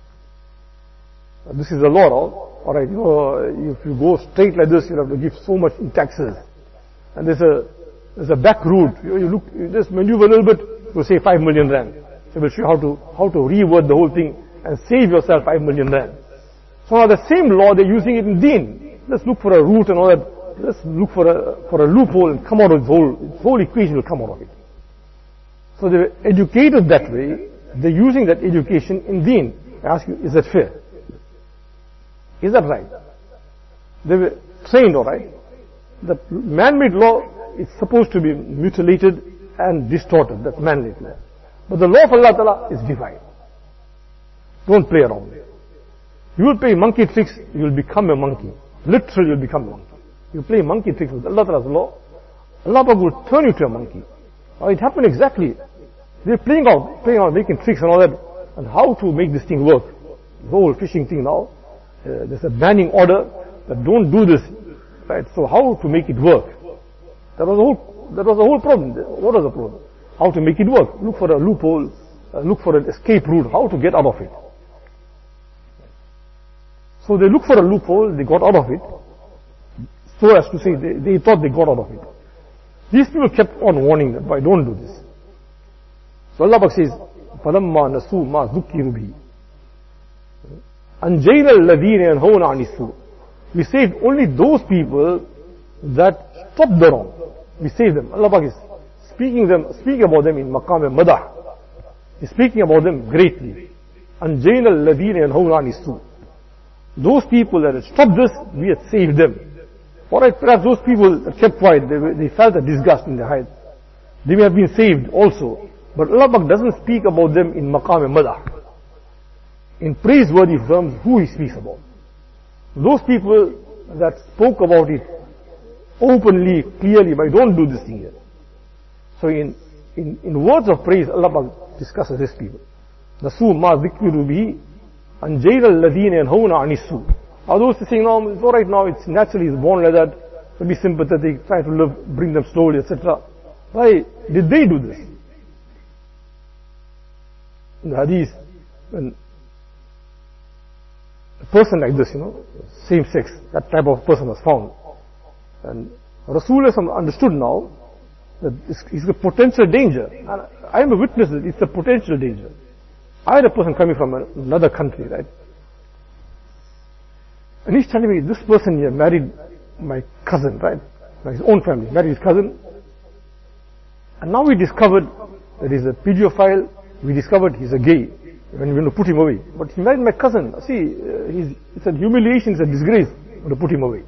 This is the law now. Alright, you know, if you go straight like this, you have to give so much in taxes. And there's a, there's a back route. You, you look, you just maneuver a little bit, you say five million rand. So we'll show you how to, how to reword the whole thing and save yourself five million rand. So now the same law, they're using it in deen. Let's look for a route and all that. Let's look for a, for a loophole and come out of the whole, the whole equation will come out of it. So they're educated that way. They're using that education in deen. I ask you, is that fair? Is that right? They were trained, alright. The man-made law is supposed to be mutilated and distorted. That's man-made law. But the law of Allah Ta'ala is divine. Don't play around. You will play monkey tricks, you will become a monkey. Literally, you will become a monkey. You play monkey tricks with Allah Ta'ala's law, Allah will turn you to a monkey. Now, it happened exactly. They're playing out, playing out, making tricks and all that, and how to make this thing work. The whole fishing thing now, uh, there's a banning order that don't do this, right? So how to make it work? That was the whole That was the whole problem. What was the problem? How to make it work. Look for a loophole, uh, look for an escape route, how to get out of it. So they looked for a loophole, they got out of it, so as to say, they, they thought they got out of it. These people kept on warning them, why don't do this. So Allah says, فَلَمَّا نَسُوا مَا ذُكِّرُوا بِهِ أَنْجَيْنَا الَّذِينَ يَنْهَوْنَ عَنِ السُّوءِ. We saved only those people that stopped the wrong. We saved them. Allah is speaking them, speaking about them in maqam al-madah. He's speaking about them greatly. أَنْجَيْنَا الَّذِينَ يَنْهَوْنَ عَنِ السُّوءِ. Those people that had stopped this, we had saved them. Alright, perhaps those people that kept quiet, they, they felt a disgust in their hearts. They may have been saved also. But Allah doesn't speak about them in maqam al-madah. In praiseworthy terms, who He speaks about. Those people that spoke about it openly, clearly, but don't do this thing here. So in, in, in words of praise, Allah discusses these people. Nasu ma dhikru bihi anjayna alladhina yanhawna ani su. Are those saying, no, it's alright now, it's naturally, it's born like that, to be sympathetic, try to live, bring them slowly, et cetera. Why did they do this? In the hadith, when a person like this, you know, same sex, that type of person was found. And Rasulullah understood now that it's a potential danger. And I am a witness that it's a potential danger. I had a person coming from another country, right? And he's telling me, this person here married my cousin, right? His own family, married his cousin. And now we discovered that he's a pedophile. We discovered he's a gay. When we want to put him away. But he married my cousin. See, uh, he's, it's a humiliation, it's a disgrace. We want to put him away.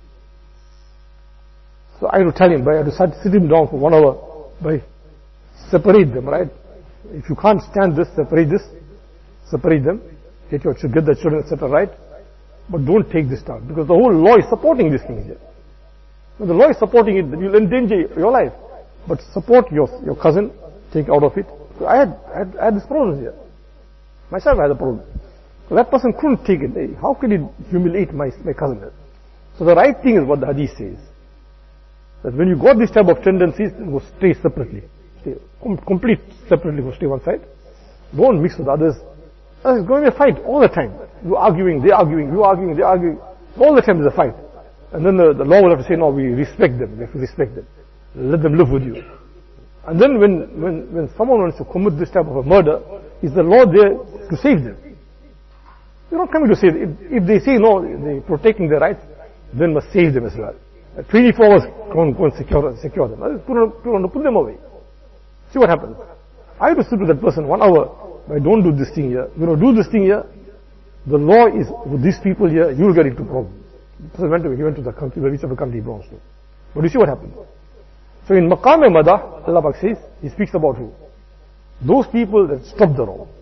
So I had to tell him, but I had to sit, sit him down for one hour, by separate them, right? If you can't stand this, separate this, separate them, get your, get the children, et cetera, right? But don't take this down, because the whole law is supporting these things here. When the law is supporting it, you'll endanger your life. But support your your cousin, take out of it. So I had, I had, I had this problem here. Myself I had a problem. So that person couldn't take it. Hey, how could he humiliate my, my cousin? So the right thing is what the hadith says. That when you got this type of tendencies, go stay separately. Stay complete separately, go stay one side. Don't mix with others. There's going to be a fight all the time. You arguing, they're arguing, you arguing, they're arguing. All the time there's a fight. And then the, the law will have to say, no, we respect them. We have to respect them. Let them live with you. And then when, when, when someone wants to commit this type of a murder, is the law there to save them? They're not coming to save them. If, if they say no, they're protecting their rights, then must save them as well. Uh, twenty-four hours, go and, go and secure, secure them. Put, on, put, on, put them away. See what happens. I have to sit with that person one hour. I don't do this thing here. You know, do this thing here. The law is with these people here, you'll get into problems. So he went to, he went to the country, whichever country he belongs to. But you see what happens. So in Maqam al-Madah, Allah says, He speaks about who? Those people that stop the wrong.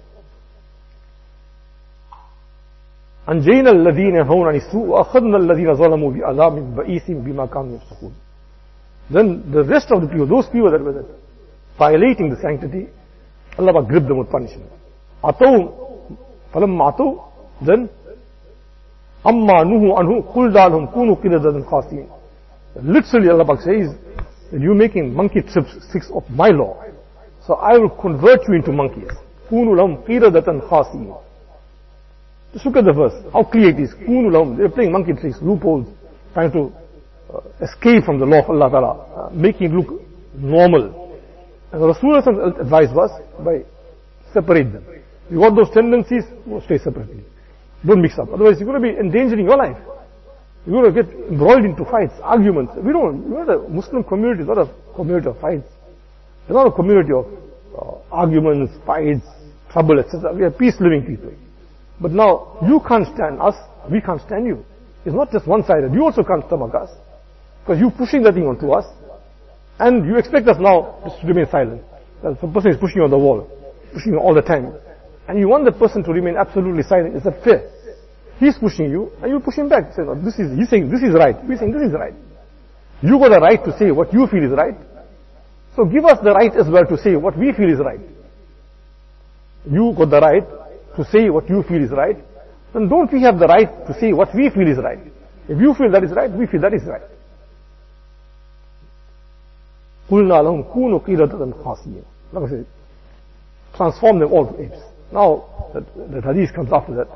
أنجينا الذين ينهون عن السوء وأخذنا الذين ظلموا بعذاب بئيس بما كانوا يفسقون. Then the rest of the people, those people that were violating the sanctity, Allah gripped them with punishment. أتوا فلما أتوا, then أما نهوا عنه قل لهم كونوا قردة خاسئين. Literally Allah says that you're making monkey trips six of my law, so I will convert you into monkeys. كونوا لهم قردة خاسئين. Just look at the verse, how clear it is. كونوا لهم, they're playing monkey tricks, loopholes, trying to uh, escape from the law of Allah Ta'ala, uh, making it look normal. And Rasulullah's advice was, by separate them. You got those tendencies, go stay separately. Don't mix up. Otherwise you're going to be endangering your life. You're going to get embroiled into fights, arguments. We don't, we're not a Muslim community, it's not a community of fights. It's not a community of uh, arguments, fights, trouble, et cetera. We are peace-living people. But now, you can't stand us, we can't stand you. It's not just one-sided. You also can't stomach us. Because you're pushing that thing onto us. And you expect us now just to remain silent. Some person is pushing you on the wall, pushing you all the time. And you want that person to remain absolutely silent. Is that fair? He's pushing you, and you push him back. Say, no, this is, he's saying this is right. We're saying this is right. You got the right to say what you feel is right. So give us the right as well to say what we feel is right. You got the right to say what you feel is right. Then don't we have the right to say what we feel is right? If you feel that is right, we feel that is right. قُلْنَا لَهُمْ كُونُوا قِرَدَةً خَاسِئِينَ. Like I said, transform them all to apes. Now, that, that hadith comes after that.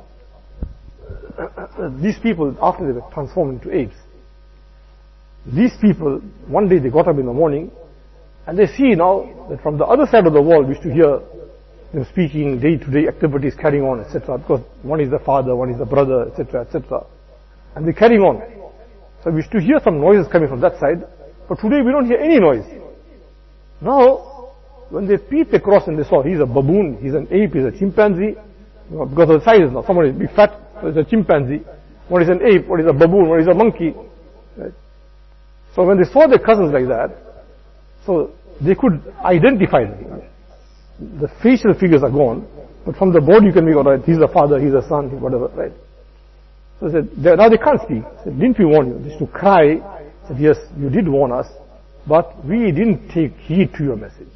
These people, after they were transformed into apes, these people, one day they got up in the morning, and they see now that from the other side of the wall we used to hear them speaking, day-to-day activities carrying on, et cetera. Because one is the father, one is the brother, et cetera, et cetera. And they're carrying on. So we used to hear some noises coming from that side, but today we don't hear any noise. Now, when they peeped across and they saw he's a baboon, he's an ape, he's a chimpanzee, you know, because of the size now. Someone is big fat, so it's a chimpanzee. One is an ape, one is a baboon, one is a monkey. Right? So when they saw their cousins like that, so they could identify them. The facial figures are gone, but from the body you can make out, right, he's the father, he's the son, whatever, right? So they said, they, now they can't speak. They said, didn't we warn you? They used to cry. Said, yes, you did warn us, but we didn't take heed to your message.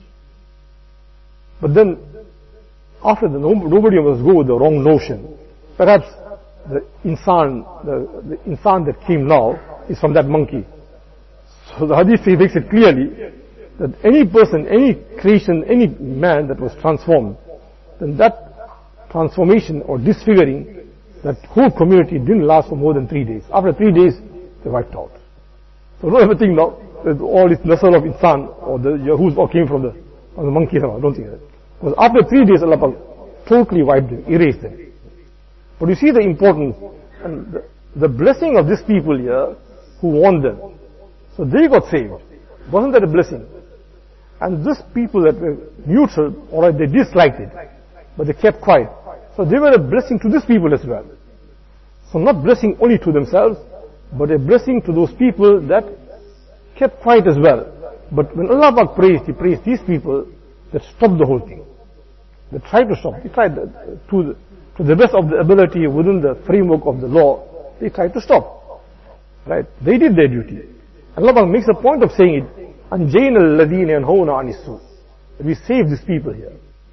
But then, after the, nobody must go with the wrong notion. Perhaps the insan, the, the insan that came now is from that monkey. So the hadith makes it clearly that any person, any creation, any man that was transformed, then that transformation or disfiguring, that whole community didn't last for more than three days. After three days, they wiped out. So don't ever think now that all this nasal of insan or the yahoos all came from the, from the monkey. No, don't think that. Because after three days, Allah totally wiped them, erased them. But you see the importance and the, the blessing of these people here who warned them. So they got saved. Wasn't that a blessing? And these people that were neutral, alright, they disliked it, but they kept quiet. So they were a blessing to these people as well. So not blessing only to themselves, but a blessing to those people that kept quiet as well. But when Allah Pak praised, He praised these people that stopped the whole thing. They tried to stop. They tried to the, to the best of the ability within the framework of the law. They tried to stop. Right? They did their duty. Allah Pak makes a point of saying it. أَنْجَيْنَا الَّذِينَ يَنْهَوْنَ عَنِ السُّوءِ. We save these people here.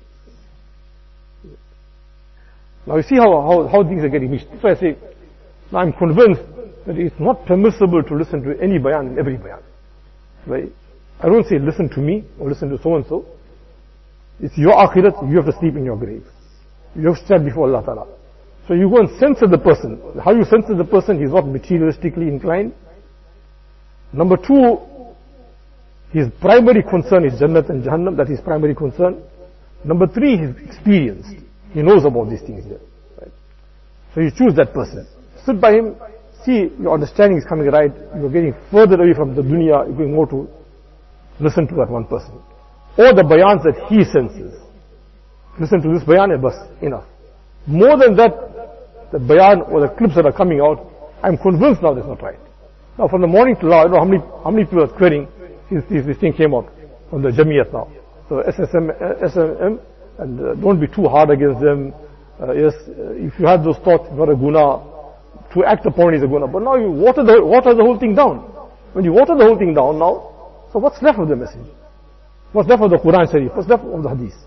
Now you see how, how, how things are getting mixed. That's why I say, now I'm convinced that it's not permissible to listen to any bayan in every bayan. Right? I don't say listen to me or listen to so and so. It's your akhirat, you have to sleep in your grave. You have to stand before Allah Ta'ala. So you go and censor the person. How you censor the person? He's not materialistically inclined. Number two, his primary concern is Jannat and Jahannam. That is primary concern. Number three, he's experienced. He knows about these things here. Right? So you choose that person. Sit by him. See, your understanding is coming right. You're getting further away from the dunya. You're going more to listen to that one person. Or the bayans that he senses. Listen to this bayan and bas, enough. More than that, the bayan or the clips that are coming out, I'm convinced now that's not right. Now from the morning to now, I don't know how many, how many people are querying since this thing came out from the Jamiyat now. So S S M, S M M, and uh, don't be too hard against them. Uh, yes, uh, if you have those thoughts, it's not a guna. To act upon is a guna. But now you water the, water the whole thing down. When you water the whole thing down now, so what's left of the message? What's left of the Quran Sharif? What's left of the Hadith?